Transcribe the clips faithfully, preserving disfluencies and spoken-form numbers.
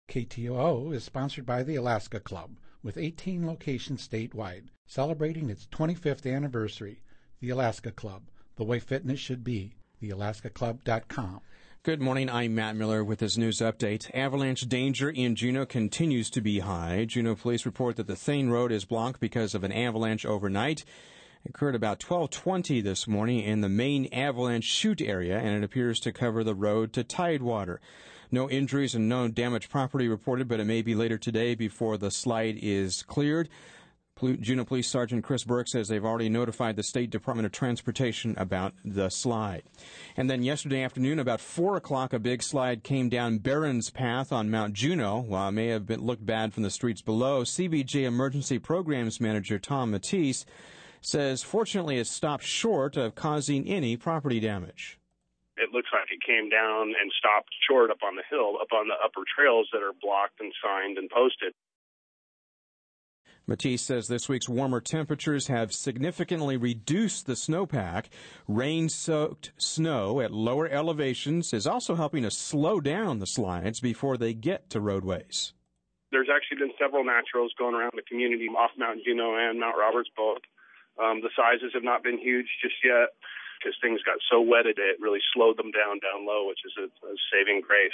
K T O O is sponsored by the Alaska Club, with eighteen locations statewide, celebrating its twenty-fifth anniversary. The Alaska Club, the way fitness should be. the alaska club dot com. Good morning. I'm Matt Miller with this news update. Avalanche danger in Juneau continues to be high. Juneau police report that the Thane Road is blocked because of an avalanche overnight. It occurred about twelve twenty this morning in the main avalanche chute area, and it appears to cover the road to Tidewater. No injuries and no damaged property reported, but it may be later today before the slide is cleared. Juneau Police Sergeant Chris Burke says they've already notified the State Department of Transportation about the slide. And then yesterday afternoon, about four o'clock, a big slide came down Barron's Path on Mount Juneau. While it may have been, looked bad from the streets below, C B J Emergency Programs Manager Tom Matisse says fortunately it stopped short of causing any property damage. It looks like it came down and stopped short up on the hill, up on the upper trails that are blocked and signed and posted. Matisse says this week's warmer temperatures have significantly reduced the snowpack. Rain-soaked snow at lower elevations is also helping to slow down the slides before they get to roadways. There's actually been several naturals going around the community off Mount Juneau and Mount Roberts both. Um, the sizes have not been huge just yet, because things got so wetted it really slowed them down down low, which is a, a saving grace.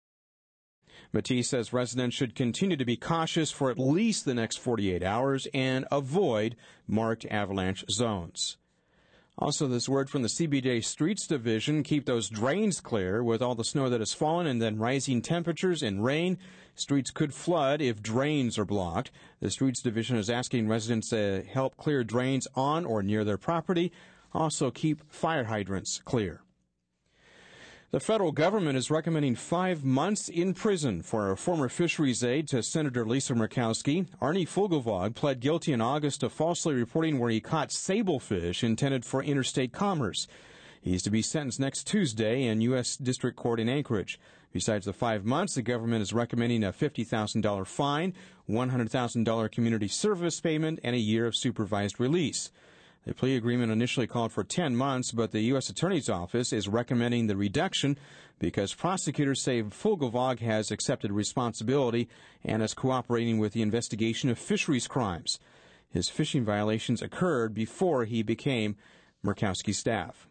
Matisse says residents should continue to be cautious for at least the next forty-eight hours and avoid marked avalanche zones. Also, this word from the C B J Streets Division, keep those drains clear. With all the snow that has fallen and then rising temperatures and rain, streets could flood if drains are blocked. The Streets Division is asking residents to help clear drains on or near their property. Also, keep fire hydrants clear. The federal government is recommending five months in prison for a former fisheries aide to Senator Lisa Murkowski. Arnie Fugelvog pled guilty in August to falsely reporting where he caught sablefish intended for interstate commerce. He's to be sentenced next Tuesday in U S District Court in Anchorage. Besides the five months, the government is recommending a fifty thousand dollars fine, one hundred thousand dollars community service payment, and a year of supervised release. The plea agreement initially called for ten months, but the U S Attorney's Office is recommending the reduction because prosecutors say Fugelvog has accepted responsibility and is cooperating with the investigation of fisheries crimes. His fishing violations occurred before he became Murkowski's staff.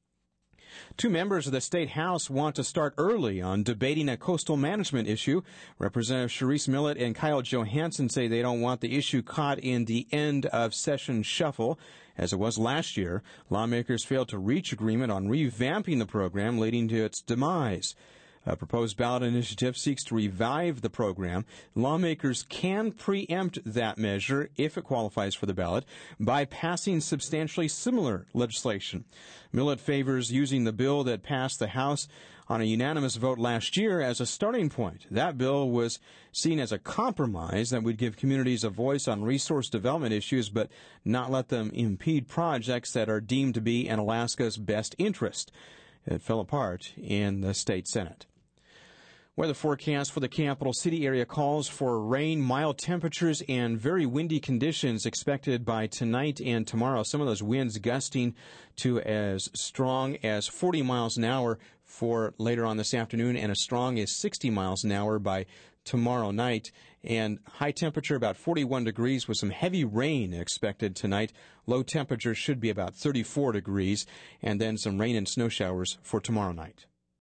Two members of the State House want to start early on debating a coastal management issue. Representative Sharice Millett and Kyle Johansson say they don't want the issue caught in the end of session shuffle. As it was last year, lawmakers failed to reach agreement on revamping the program, leading to its demise. A proposed ballot initiative seeks to revive the program. Lawmakers can preempt that measure, if it qualifies for the ballot, by passing substantially similar legislation. Millett favors using the bill that passed the House on a unanimous vote last year as a starting point. That bill was seen as a compromise that would give communities a voice on resource development issues, but not let them impede projects that are deemed to be in Alaska's best interest. It fell apart in the state Senate. Weather forecast for the capital city area calls for rain, mild temperatures, and very windy conditions expected by tonight and tomorrow. Some of those winds gusting to as strong as forty miles an hour for later on this afternoon and as strong as sixty miles an hour by tomorrow night. And high temperature about forty-one degrees with some heavy rain expected tonight. Low temperature should be about thirty-four degrees, and then some rain and snow showers for tomorrow night.